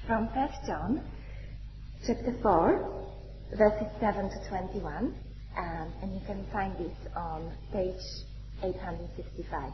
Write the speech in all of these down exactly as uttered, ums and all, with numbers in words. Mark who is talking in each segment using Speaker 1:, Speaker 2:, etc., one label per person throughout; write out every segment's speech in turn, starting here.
Speaker 1: from First John, chapter four, verses seven to twenty-one, um, and you can find this on page eight hundred sixty-five.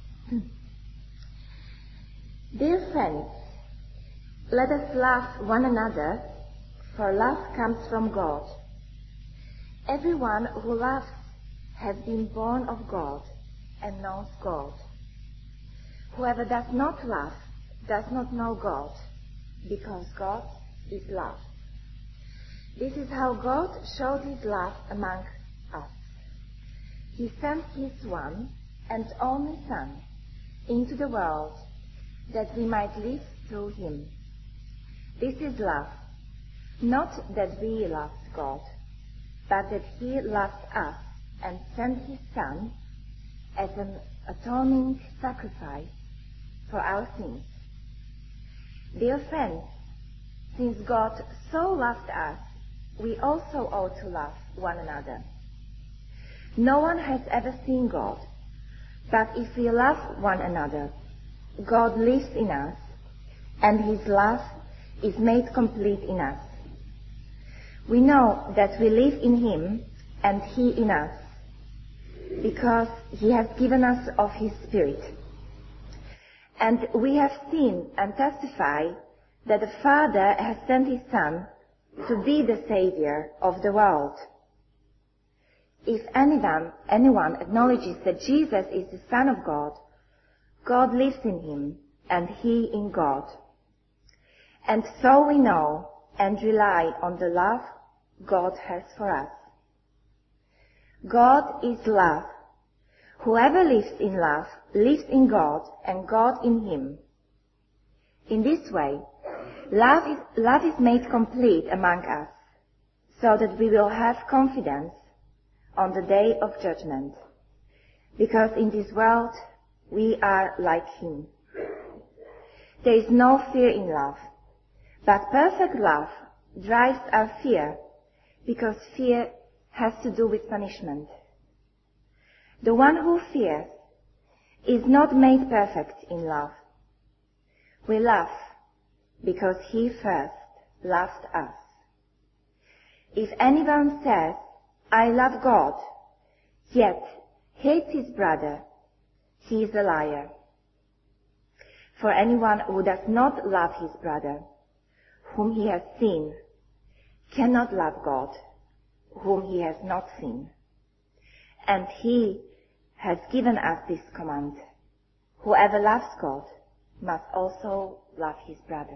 Speaker 1: Dear friends, let us love one another, for love comes from God. Everyone who loves has been born of God and knows God. Whoever does not love does not know God, because God is love. This is how God showed his love among us. He sent his one and only Son into the world that we might live through him. This is love, not that we loved God, but that he loved us and sent his Son as an atoning sacrifice for our sins. Dear friends, since God so loved us, we also ought to love one another. No one has ever seen God, but if we love one another, God lives in us, and his love is made complete in us. We know that we live in him and he in us, because he has given us of his Spirit. And we have seen and testify that the Father has sent his Son to be the Savior of the world. If anyone, anyone acknowledges that Jesus is the Son of God, God lives in him and he in God. And so we know and rely on the love God has for us. God is love. Whoever lives in love lives in God and God in him. In this way, love is, love is made complete among us, so that we will have confidence on the day of judgment, because in this world we are like him. There is no fear in love, but perfect love drives out fear, because fear has to do with punishment. The one who fears is not made perfect in love. We love because he first loved us. If anyone says, I love God, yet hates his brother, he is a liar. For anyone who does not love his brother, whom he has seen, cannot love God, whom he has not seen. And he has given us this command: whoever loves God must also love his brother.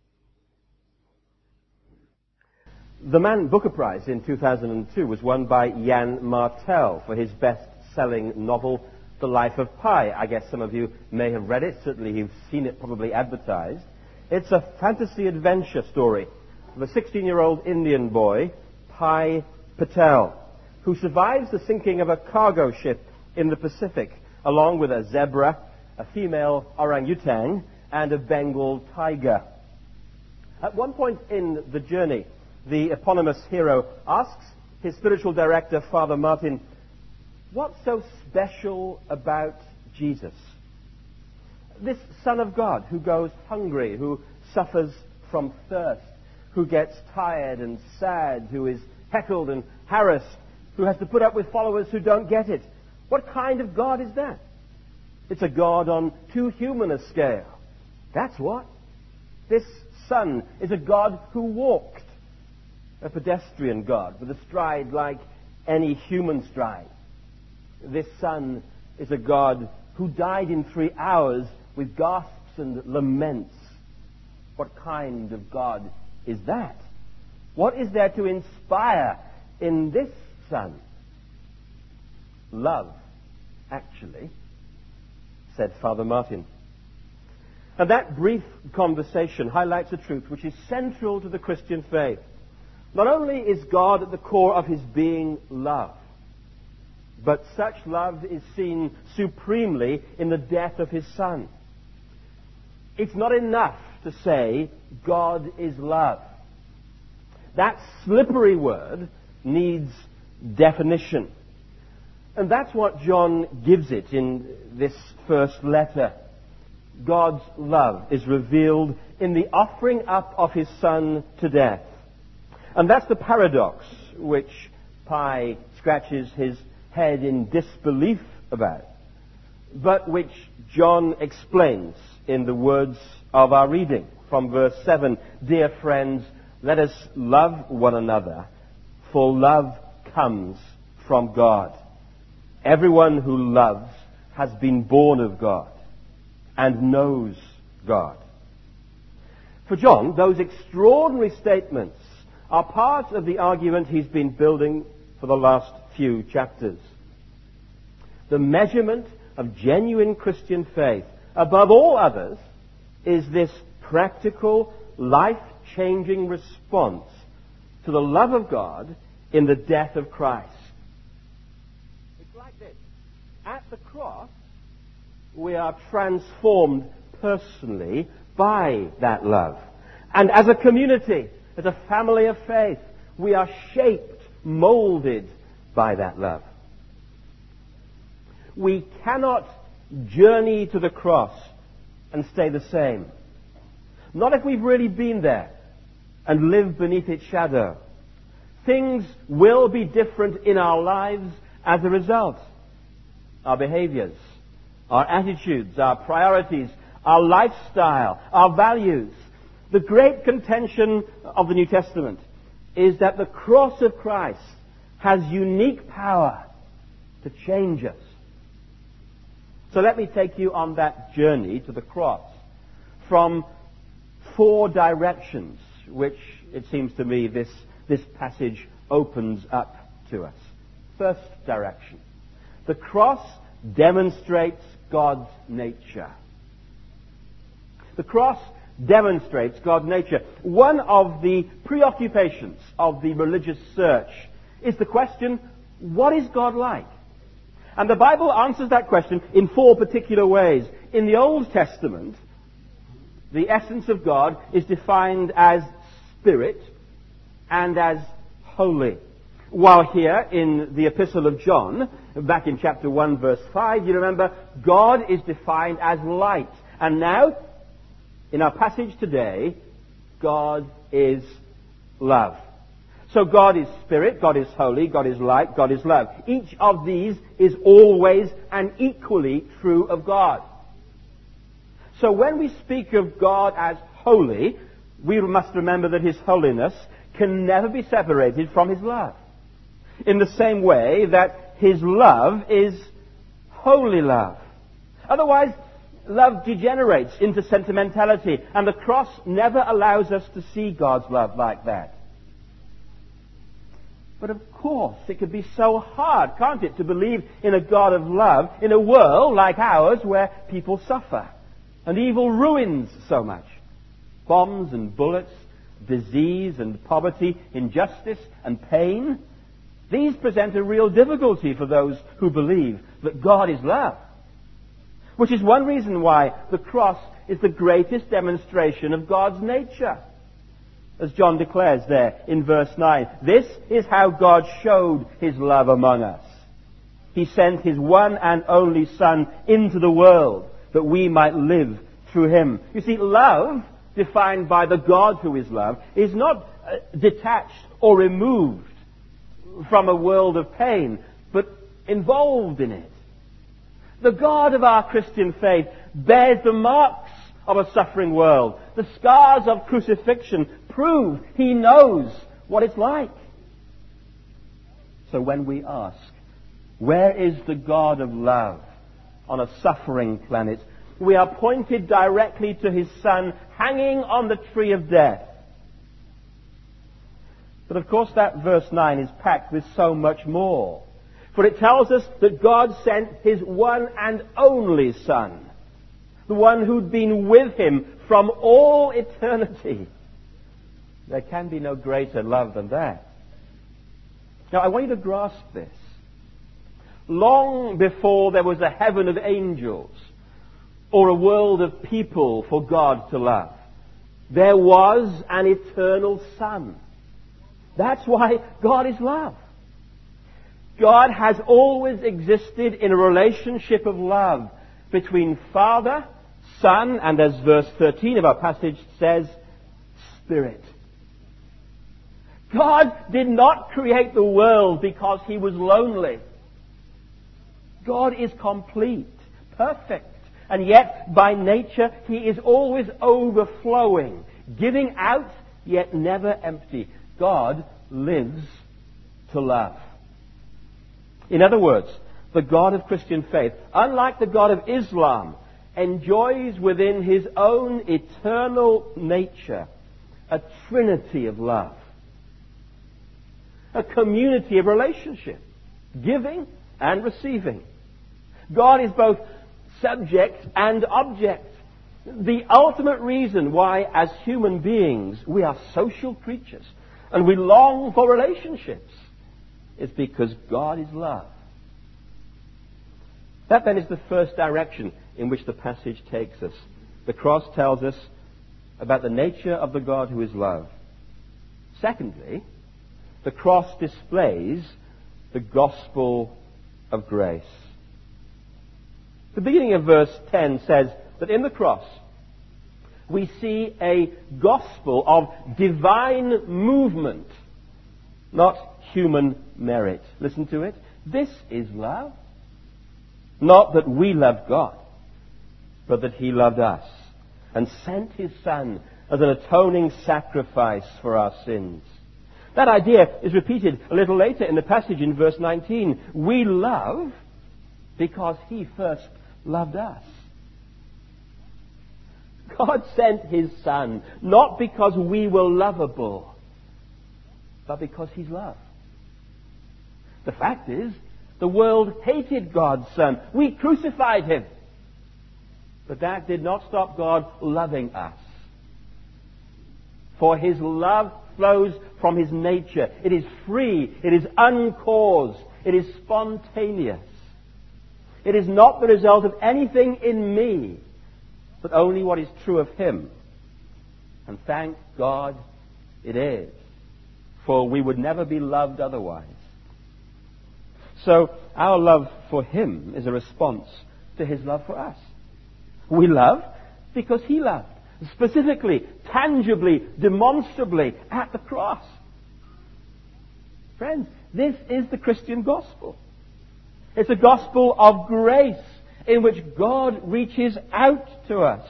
Speaker 2: The Man Booker Prize in two thousand two was won by Jan Martel for his best-selling novel, The Life of Pi. I guess some of you may have read it. Certainly you've seen it probably advertised. It's a fantasy adventure story of a sixteen-year-old Indian boy, Pi Patel, who survives the sinking of a cargo ship in the Pacific, along with a zebra, a female orangutan, and a Bengal tiger. At one point in the journey, the eponymous hero asks his spiritual director, Father Martin, what's so special about Jesus? This Son of God who goes hungry, who suffers from thirst, who gets tired and sad, who is heckled and harassed, who has to put up with followers who don't get it. What kind of God is that? It's a God on too human a scale. That's what. This Son is a God who walked. A pedestrian God with a stride like any human stride. This Son is a God who died in three hours with gasps and laments. What kind of God is that? What is there to inspire in this Son? Love, actually, said Father Martin. And that brief conversation highlights a truth which is central to the Christian faith. Not only is God at the core of his being love, but such love is seen supremely in the death of his Son. It's not enough to say God is love. That slippery word needs definition. And that's what John gives it in this first letter. God's love is revealed in the offering up of his Son to death. And that's the paradox which Pi scratches his head in disbelief about, but which John explains in the words of our reading from verse seven. Dear friends, let us love one another, for love comes from God. Everyone who loves has been born of God and knows God. For John, those extraordinary statements are part of the argument he's been building for the last few chapters. The measurement of genuine Christian faith, above all others, is this practical, life-changing response to the love of God in the death of Christ. It's like this. At the cross, we are transformed personally by that love. And as a community, as a family of faith, we are shaped, molded by that love. We cannot journey to the cross and stay the same. Not if we've really been there and lived beneath its shadow. Things will be different in our lives as a result. Our behaviors, our attitudes, our priorities, our lifestyle, our values. The great contention of the New Testament is that the cross of Christ has unique power to change us. So let me take you on that journey to the cross from four directions, which it seems to me this, this passage opens up to us. First direction. The cross demonstrates God's nature. The cross demonstrates God's nature. One of the preoccupations of the religious search is the question, what is God like? And the Bible answers that question in four particular ways. In the Old Testament, the essence of God is defined as spirit and as holy. While here in the Epistle of John, back in chapter one, verse five, you remember, God is defined as light. And now, in our passage today, God is love. So God is spirit, God is holy, God is light, God is love. Each of these is always and equally true of God. So when we speak of God as holy, we must remember that his holiness can never be separated from his love. In the same way that his love is holy love. Otherwise, love degenerates into sentimentality, and the cross never allows us to see God's love like that. But of course, it could be so hard, can't it, to believe in a God of love in a world like ours where people suffer and evil ruins so much. Bombs and bullets, disease and poverty, injustice and pain. These present a real difficulty for those who believe that God is love. Which is one reason why the cross is the greatest demonstration of God's nature. As John declares there in verse nine, this is how God showed his love among us. He sent his one and only Son into the world that we might live through him. You see, love, defined by the God who is love, is not uh, detached or removed from a world of pain, but involved in it. The God of our Christian faith bears the marks of a suffering world. The scars of crucifixion prove he knows what it's like. So when we ask, where is the God of love on a suffering planet, we are pointed directly to his Son hanging on the tree of death. But of course that verse nine is packed with so much more. For it tells us that God sent his one and only Son, the one who'd been with him from all eternity. There can be no greater love than that. Now, I want you to grasp this. Long before there was a heaven of angels or a world of people for God to love, there was an eternal Son. That's why God is love. God has always existed in a relationship of love between Father, Son, and as verse thirteen of our passage says, Spirit. God did not create the world because he was lonely. God is complete, perfect, and yet by nature he is always overflowing, giving out yet never empty. God lives to love. In other words, the God of Christian faith, unlike the God of Islam, enjoys within his own eternal nature a trinity of love. A community of relationship, giving and receiving. God is both subject and object. The ultimate reason why, as human beings, we are social creatures and we long for relationships is because God is love. That then is the first direction in which the passage takes us. The cross tells us about the nature of the God who is love. Secondly, the cross displays the gospel of grace. The beginning of verse ten says that in the cross we see a gospel of divine movement, not human merit. Listen to it. This is love. Not that we loved God, but that he loved us and sent his Son as an atoning sacrifice for our sins. That idea is repeated a little later in the passage in verse nineteen. We love because he first loved us. God sent his Son not because we were lovable, but because he's love. The fact is, the world hated God's Son. We crucified him. But that did not stop God loving us. For his love flows from his nature. It is free. It is uncaused. It is spontaneous. It is not the result of anything in me, but only what is true of him. And thank God it is. For we would never be loved otherwise. So our love for him is a response to his love for us. We love because he loved. Specifically, tangibly, demonstrably, at the cross. Friends, this is the Christian gospel. It's a gospel of grace in which God reaches out to us.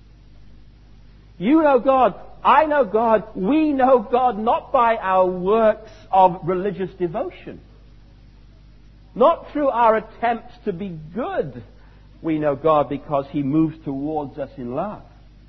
Speaker 2: You know God, I know God, we know God not by our works of religious devotion. Not through our attempts to be good. We know God because he moves towards us in love.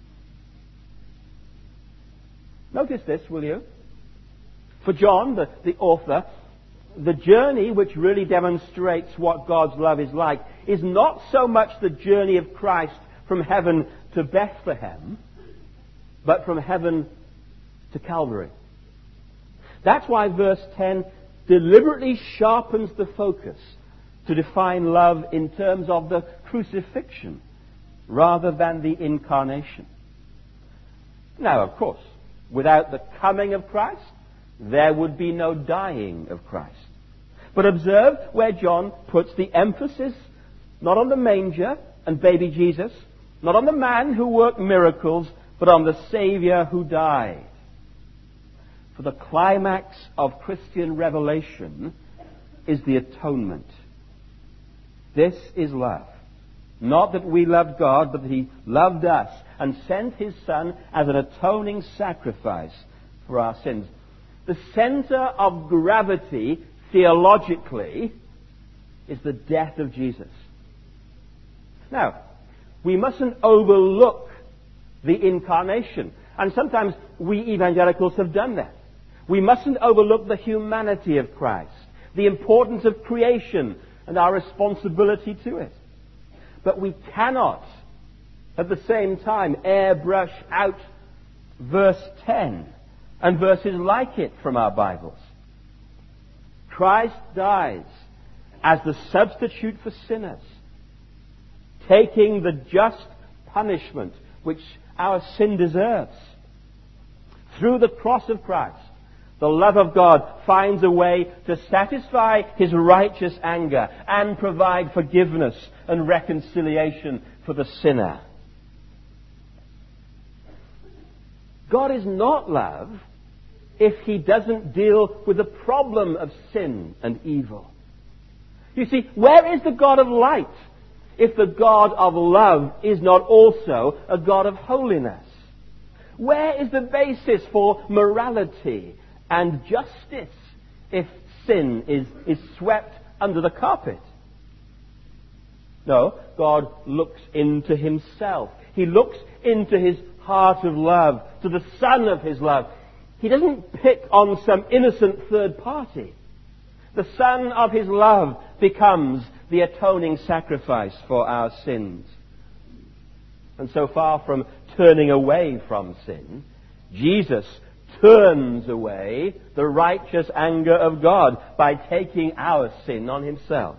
Speaker 2: Notice this, will you? For John, the, the author, the journey which really demonstrates what God's love is like is not so much the journey of Christ from heaven to Bethlehem, but from heaven to Calvary. That's why verse ten deliberately sharpens the focus to define love in terms of the crucifixion rather than the incarnation. Now, of course, without the coming of Christ, there would be no dying of Christ. But observe where John puts the emphasis not on the manger and baby Jesus, not on the man who worked miracles, but on the Savior who died. For the climax of Christian revelation is the atonement. This is love. Not that we loved God, but that he loved us and sent his Son as an atoning sacrifice for our sins. The center of gravity, theologically, is the death of Jesus. Now, we mustn't overlook the incarnation. And sometimes we evangelicals have done that. We mustn't overlook the humanity of Christ, the importance of creation, and our responsibility to it. But we cannot, at the same time, airbrush out verse ten and verses like it from our Bibles. Christ dies as the substitute for sinners, taking the just punishment which our sin deserves. Through the cross of Christ, the love of God finds a way to satisfy his righteous anger and provide forgiveness and reconciliation for the sinner. God is not love if he doesn't deal with the problem of sin and evil. You see, where is the God of light if the God of love is not also a God of holiness? Where is the basis for morality and justice if sin is, is swept under the carpet? No, God looks into himself. He looks into his heart of love, to the Son of his love. He doesn't pick on some innocent third party. The Son of his love becomes the atoning sacrifice for our sins. And so far from turning away from sin, Jesus turns away the righteous anger of God by taking our sin on himself.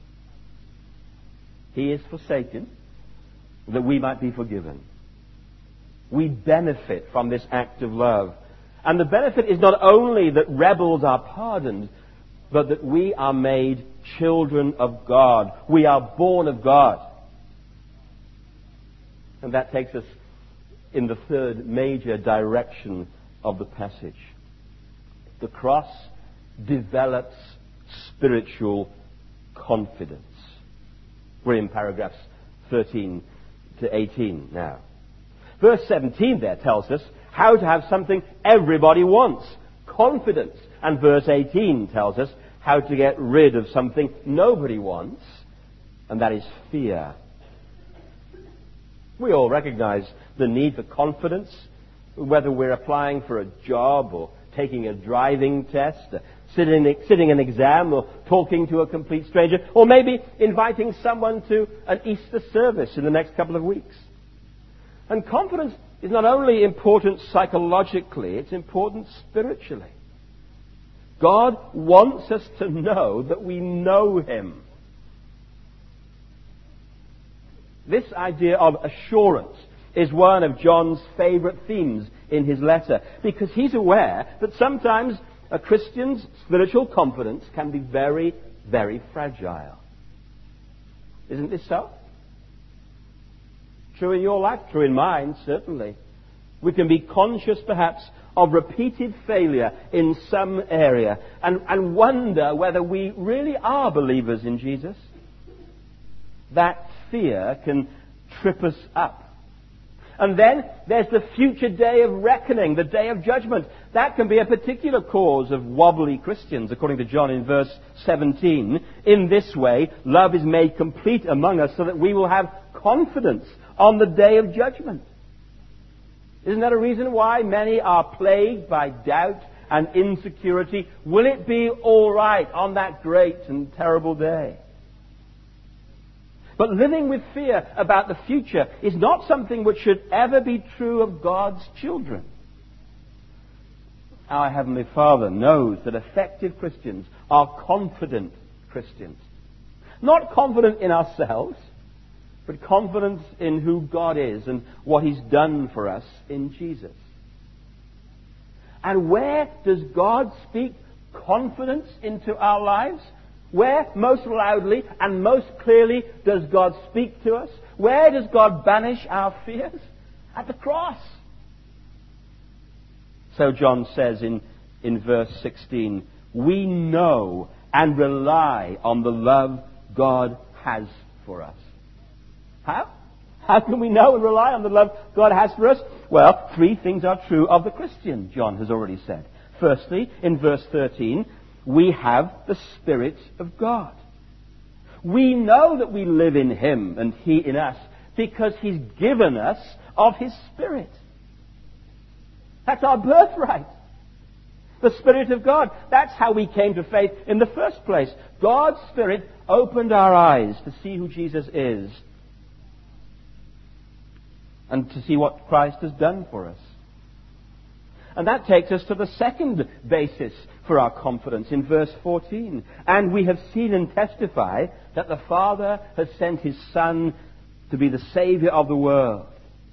Speaker 2: He is forsaken that we might be forgiven. We benefit from this act of love. And the benefit is not only that rebels are pardoned, but that we are made children of God. We are born of God. And that takes us in the third major direction of the passage. The cross develops spiritual confidence. We're in paragraphs thirteen to eighteen now. Verse seventeen there tells us how to have something everybody wants, confidence. And verse eighteen tells us how to get rid of something nobody wants, and that is fear. We all recognize the need for confidence, whether we're applying for a job or taking a driving test, sitting, sitting an exam or talking to a complete stranger, or maybe inviting someone to an Easter service in the next couple of weeks. And confidence is not only important psychologically, it's important spiritually. God wants us to know that we know him. This idea of assurance is one of John's favorite themes in his letter, because he's aware that sometimes a Christian's spiritual confidence can be very, very fragile. Isn't this so? True in your life, true in mine, certainly. We can be conscious, perhaps, of repeated failure in some area and, and wonder whether we really are believers in Jesus. That fear can trip us up. And then there's the future day of reckoning, the day of judgment. That can be a particular cause of wobbly Christians, according to John in verse seventeen. In this way, love is made complete among us so that we will have confidence on the day of judgment. Isn't that a reason why many are plagued by doubt and insecurity? Will it be all right on that great and terrible day? But living with fear about the future is not something which should ever be true of God's children. Our Heavenly Father knows that effective Christians are confident Christians. Not confident in ourselves, but confidence in who God is and what he's done for us in Jesus. And where does God speak confidence into our lives? Where most loudly and most clearly does God speak to us? Where does God banish our fears? At the cross. So John says in, in verse sixteen, we know and rely on the love God has for us. How? How can we know and rely on the love God has for us? Well, three things are true of the Christian, John has already said. Firstly, in verse thirteen, we have the Spirit of God. We know that we live in him and he in us because he's given us of his Spirit. That's our birthright. The Spirit of God. That's how we came to faith in the first place. God's Spirit opened our eyes to see who Jesus is and to see what Christ has done for us. And that takes us to the second basis for our confidence in verse fourteen. And we have seen and testify that the Father has sent his Son to be the Savior of the world.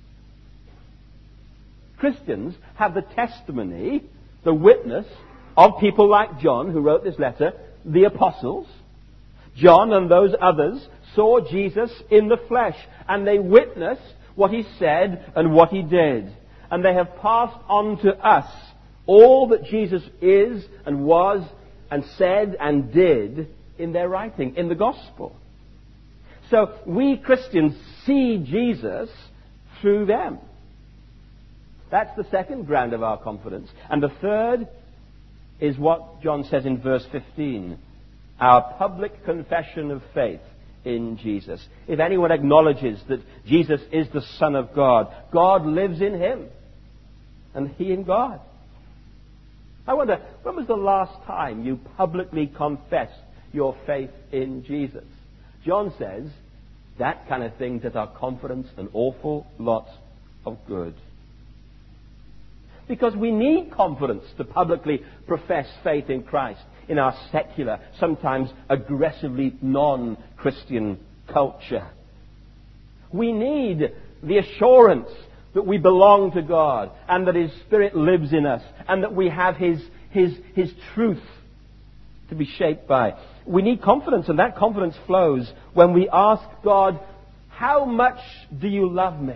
Speaker 2: Christians have the testimony, the witness of people like John, who wrote this letter, the apostles. John and those others saw Jesus in the flesh, and they witnessed what he said and what he did. And they have passed on to us all that Jesus is and was and said and did in their writing, in the gospel. So we Christians see Jesus through them. That's the second ground of our confidence. And the third is what John says in verse fifteen. Our public confession of faith in Jesus. If anyone acknowledges that Jesus is the Son of God, God lives in him, and he in God. I wonder, when was the last time you publicly confessed your faith in Jesus? John says that kind of thing does our confidence an awful lot of good. Because we need confidence to publicly profess faith in Christ in our secular, sometimes aggressively non-Christian culture. We need the assurance that we belong to God and that His Spirit lives in us and that we have His, His, His truth to be shaped by. We need confidence, and that confidence flows when we ask God, how much do you love me?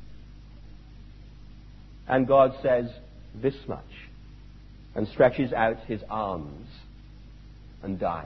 Speaker 2: And God says, this much, and stretches out His arms and dies.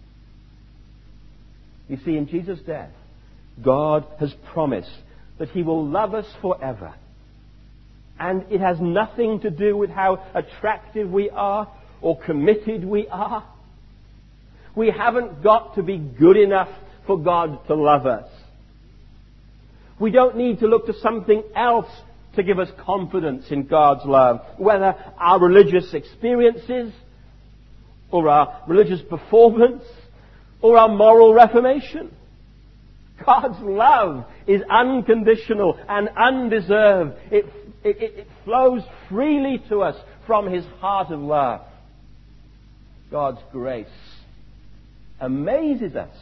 Speaker 2: You see, in Jesus' death, God has promised that He will love us forever. And it has nothing to do with how attractive we are or committed we are. We haven't got to be good enough for God to love us. We don't need to look to something else to give us confidence in God's love, whether our religious experiences or our religious performance or our moral reformation. God's love is unconditional and undeserved. It, it, it flows freely to us from His heart of love. God's grace amazes us.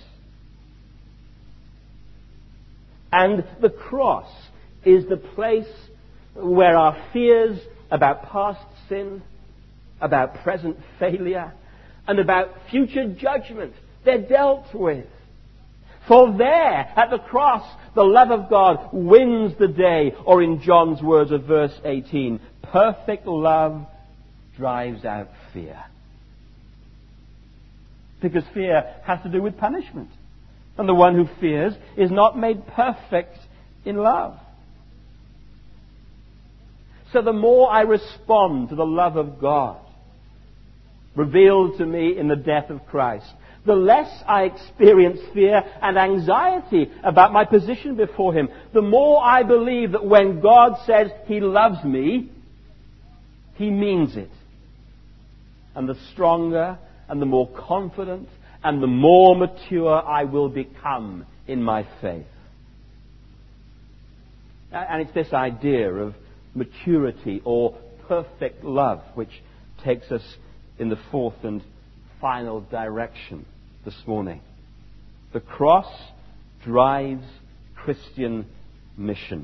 Speaker 2: And the cross is the place where our fears about past sin, about present failure, and about future judgment, they're dealt with. For there, at the cross, the love of God wins the day. Or in John's words of verse eighteen, perfect love drives out fear. Because fear has to do with punishment. And the one who fears is not made perfect in love. So the more I respond to the love of God, revealed to me in the death of Christ, the less I experience fear and anxiety about my position before Him. The more I believe that when God says He loves me, He means it. And the stronger and the more confident and the more mature I will become in my faith. And it's this idea of maturity or perfect love which takes us in the fourth and final direction this morning. The cross drives Christian mission.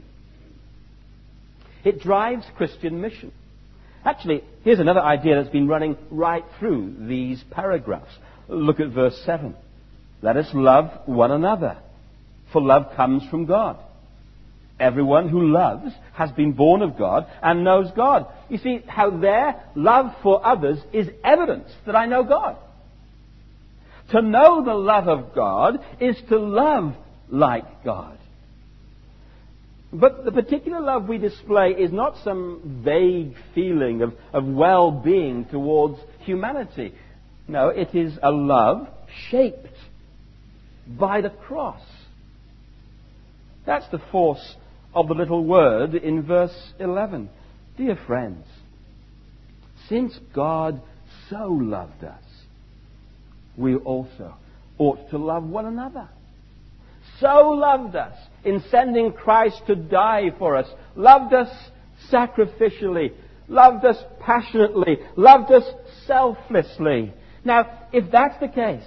Speaker 2: It drives Christian mission. Actually, here's another idea that's been running right through these paragraphs. Look at verse seven. Let us love one another, for love comes from God. Everyone who loves has been born of God and knows God. You see how their love for others is evidence that I know God. To know the love of God is to love like God. But the particular love we display is not some vague feeling of, of well-being towards humanity. No, it is a love shaped by the cross. That's the force of the little word in verse eleven. Dear friends, since God so loved us, we also ought to love one another. So loved us in sending Christ to die for us, loved us sacrificially, loved us passionately, loved us selflessly. Now, if that's the case,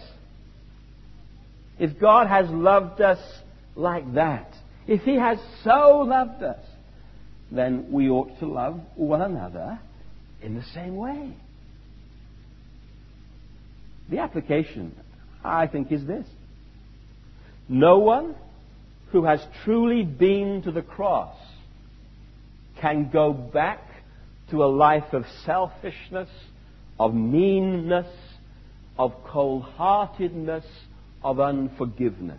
Speaker 2: if God has loved us like that, if He has so loved us, then we ought to love one another in the same way. The application, I think, is this. No one who has truly been to the cross can go back to a life of selfishness, of meanness, of cold-heartedness, of unforgiveness.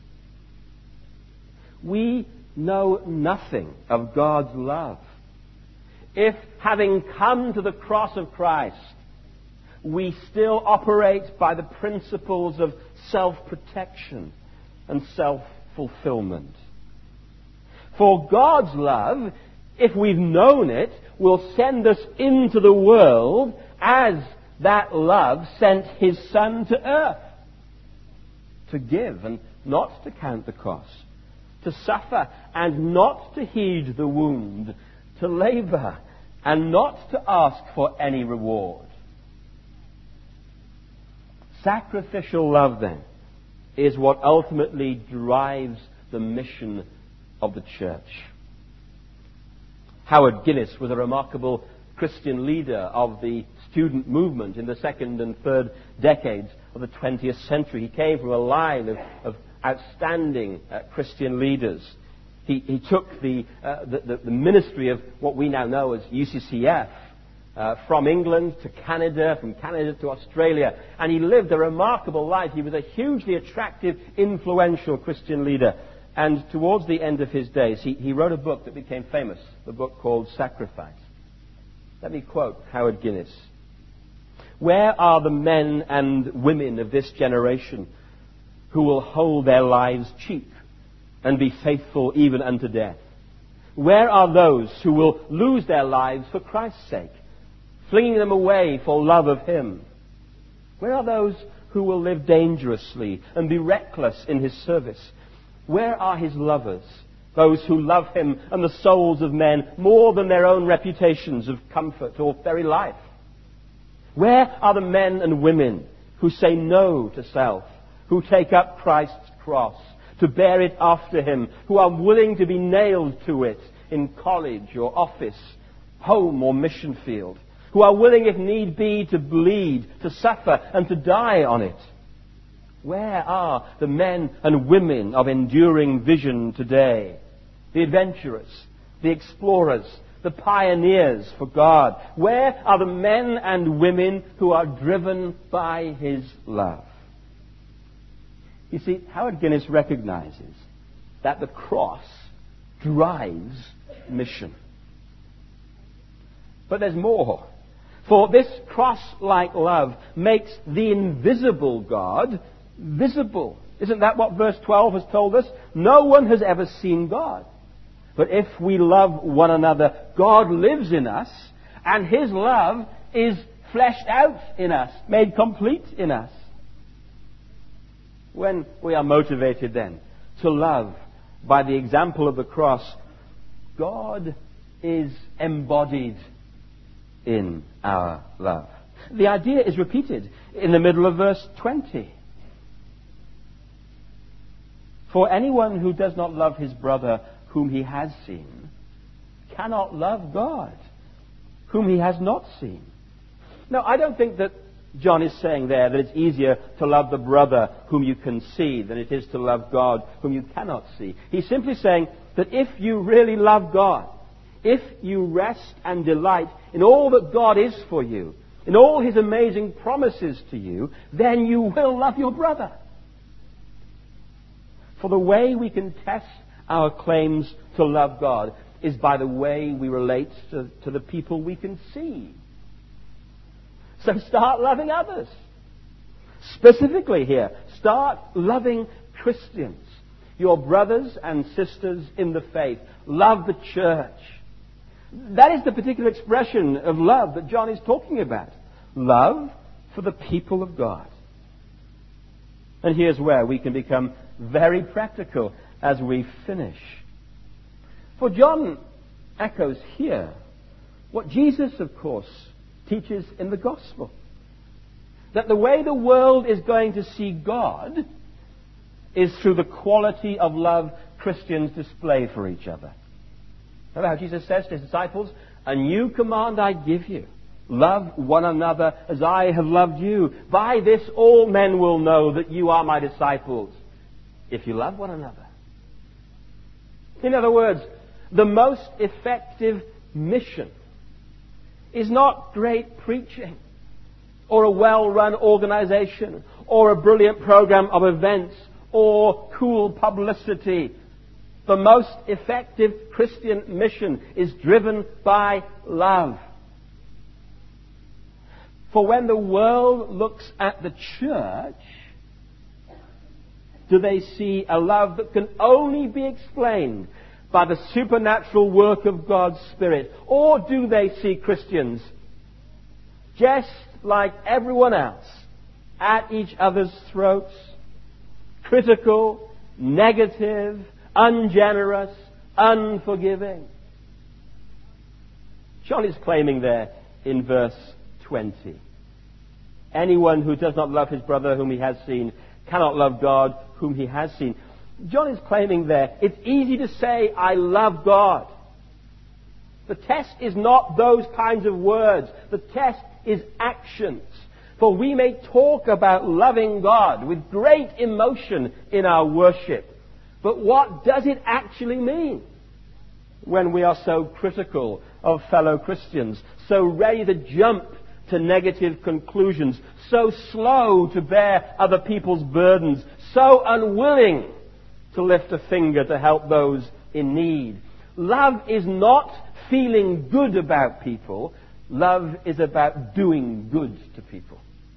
Speaker 2: We know nothing of God's love if, having come to the cross of Christ, we still operate by the principles of self-protection and self-fulfillment. For God's love, if we've known it, will send us into the world as that love sent His Son to earth. To give and not to count the cost. To suffer and not to heed the wound. To labor and not to ask for any reward. Sacrificial love, then, is what ultimately drives the mission of the church. Howard Guinness was a remarkable Christian leader of the student movement in the second and third decades of the twentieth century. He came from a line of, of outstanding uh, Christian leaders. He, he took the, uh, the, the ministry of what we now know as U C C F uh, from England to Canada, from Canada to Australia, and he lived a remarkable life. He was a hugely attractive, influential Christian leader. And towards the end of his days, he, he wrote a book that became famous, the book called Sacrifice. Let me quote Howard Guinness. "Where are the men and women of this generation who will hold their lives cheap and be faithful even unto death? Where are those who will lose their lives for Christ's sake, flinging them away for love of Him? Where are those who will live dangerously and be reckless in His service? Where are His lovers, those who love Him and the souls of men more than their own reputations of comfort or very life? Where are the men and women who say no to self, who take up Christ's cross to bear it after Him, who are willing to be nailed to it in college or office, home or mission field, who are willing, if need be, to bleed, to suffer, and to die on it? Where are the men and women of enduring vision today? The adventurers, the explorers, the pioneers for God. Where are the men and women who are driven by His love? You see, Howard Guinness recognizes that the cross drives mission. But there's more. For this cross-like love makes the invisible God visible. Isn't that what verse twelve has told us? No one has ever seen God. But if we love one another, God lives in us, and His love is fleshed out in us, made complete in us. When we are motivated then to love by the example of the cross, God is embodied in our love. The idea is repeated in the middle of verse twenty. For anyone who does not love his brother whom he has seen cannot love God whom he has not seen. Now, I don't think that John is saying there that it's easier to love the brother whom you can see than it is to love God whom you cannot see. He's simply saying that if you really love God, if you rest and delight in all that God is for you, in all His amazing promises to you, then you will love your brother. For the way we can test our claims to love God is by the way we relate to, to the people we can see. So start loving others. Specifically here, start loving Christians, your brothers and sisters in the faith. Love the church. That is the particular expression of love that John is talking about. Love for the people of God. And here's where we can become very practical as we finish. For John echoes here what Jesus, of course, teaches in the gospel. That the way the world is going to see God is through the quality of love Christians display for each other. Remember how Jesus says to His disciples, "A new command I give you. Love one another as I have loved you. By this all men will know that you are my disciples, if you love one another." In other words, The most effective mission is not great preaching, or a well-run organization, or a brilliant program of events, or cool publicity. The most effective Christian mission is driven by love. For when the world looks at the church, do they see a love that can only be explained by the supernatural work of God's Spirit? Or do they see Christians just like everyone else, at each other's throats, critical, negative, ungenerous, unforgiving? John is claiming there in verse twenty, anyone who does not love his brother whom he has seen cannot love God whom he has seen. John is claiming there, it's easy to say, I love God. The test is not those kinds of words. The test is actions. For we may talk about loving God with great emotion in our worship. But what does it actually mean when we are so critical of fellow Christians, so ready to jump to negative conclusions, so slow to bear other people's burdens, so unwilling to lift a finger to help those in need? Love is not feeling good about people. Love is about doing good to people.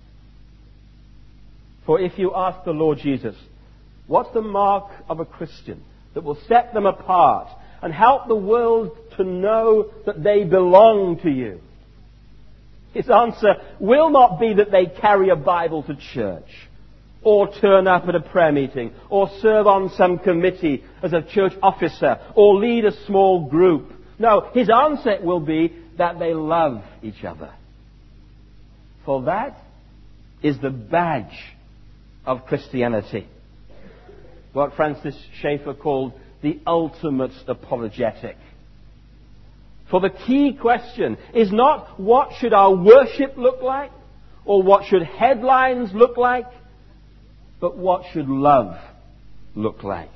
Speaker 2: For if you ask the Lord Jesus, what's the mark of a Christian that will set them apart and help the world to know that they belong to you? His answer will not be that they carry a Bible to church, or turn up at a prayer meeting, or serve on some committee as a church officer, or lead a small group. No, his answer will be that they love each other. For that is the badge of Christianity. What Francis Schaeffer called the ultimate apologetic. For the key question is not what should our worship look like, or what should headlines look like, but what should love look like?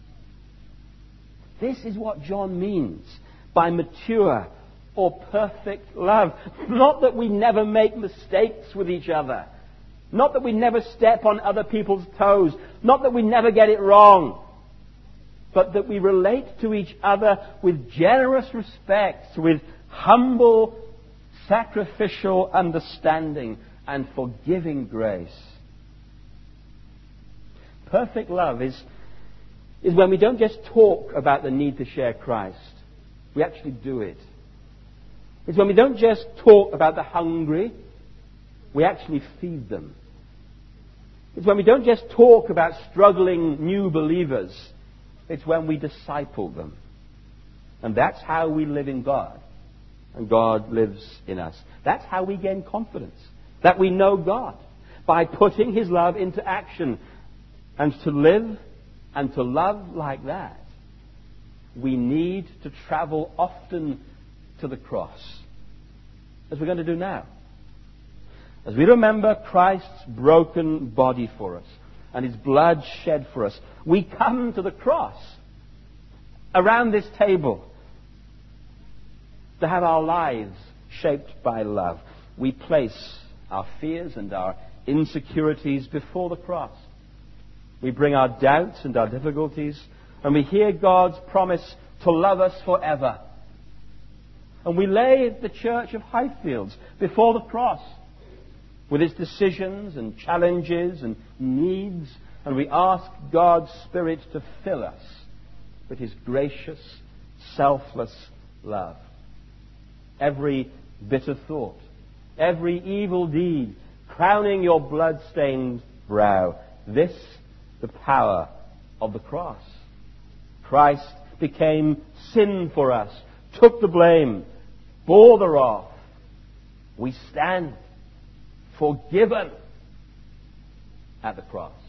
Speaker 2: This is what John means by mature or perfect love. Not that we never make mistakes with each other. Not that we never step on other people's toes. Not that we never get it wrong. But that we relate to each other with generous respect, with humble, sacrificial understanding and forgiving grace. Perfect love is, is when we don't just talk about the need to share Christ. We actually do it. It's when we don't just talk about the hungry. We actually feed them. It's when we don't just talk about struggling new believers. It's when we disciple them. And that's how we live in God. And God lives in us. That's how we gain confidence. That we know God. By putting His love into action. And to live and to love like that, we need to travel often to the cross. As we're going to do now. As we remember Christ's broken body for us and His blood shed for us, we come to the cross around this table to have our lives shaped by love. We place our fears and our insecurities before the cross. We bring our doubts and our difficulties, and we hear God's promise to love us forever. And we lay the church of Highfields before the cross with its decisions and challenges and needs, and we ask God's Spirit to fill us with His gracious, selfless love. Every bitter thought, every evil deed crowning your blood-stained brow, this the power of the cross. Christ became sin for us, took the blame, bore the wrath. We stand forgiven at the cross.